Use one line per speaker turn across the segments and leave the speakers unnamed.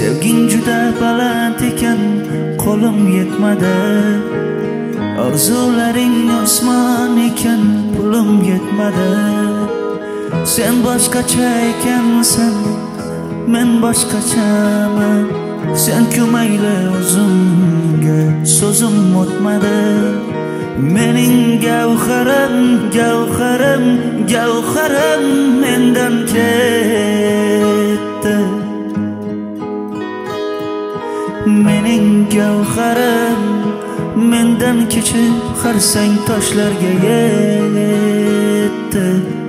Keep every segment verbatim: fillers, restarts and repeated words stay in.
Sevging juda baland ekan, qo'lim yetmadi. Orzularing osmon ekan, pulim yetmadi. Sen boshqacha ekansan, men boshqachaman. Sen ko'mayli o'zimga, so'zim o'tmadi. Mening gavharim, gavharim, gavharim mendan ketdi. Mening gavharim mendan kechib xarsang toshlarga yetdi.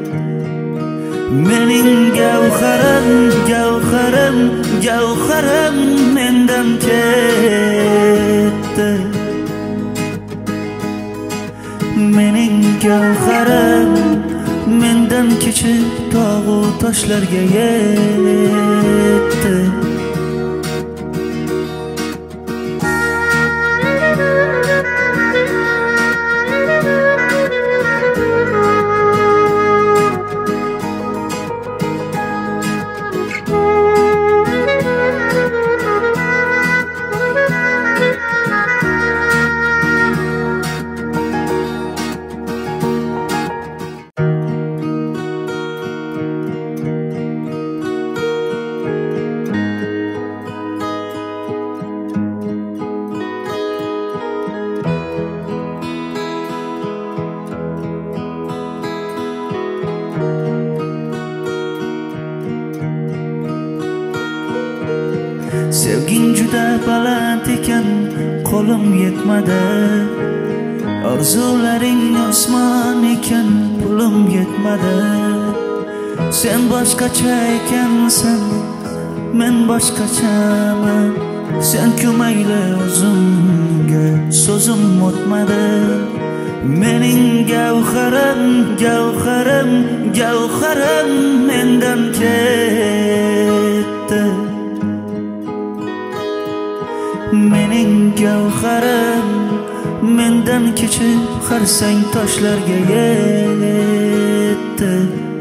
Mening gavharim, gavharim, gavharim mendan ketdi. Mening gavharim mendan kechib tog'u toshlarga yetdi. Sevging juda baland ekan, qo'lim yetmadi. Orzularing osmon ekan, pulim yetmadi. Sen boshqacha ekansan, men boshqachaman. Sen ko'mayli o'zimga, so'zim o'tmadi. Mening gavharim, gavharim, gavharim mendan ketdi. Mening gavharim mendan kechib xarsang toshlarga yetdi.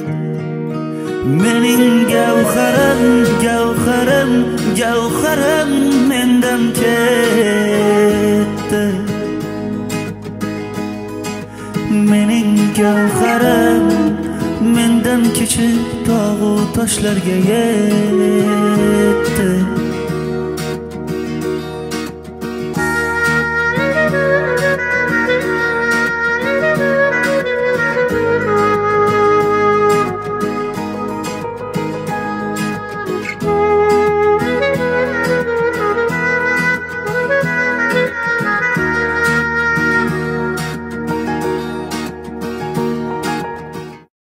Mening gavharim, gavharim, gavharim mendan ketdi. Mening gavharim mendan kechib tog'u toshlarga yetdi.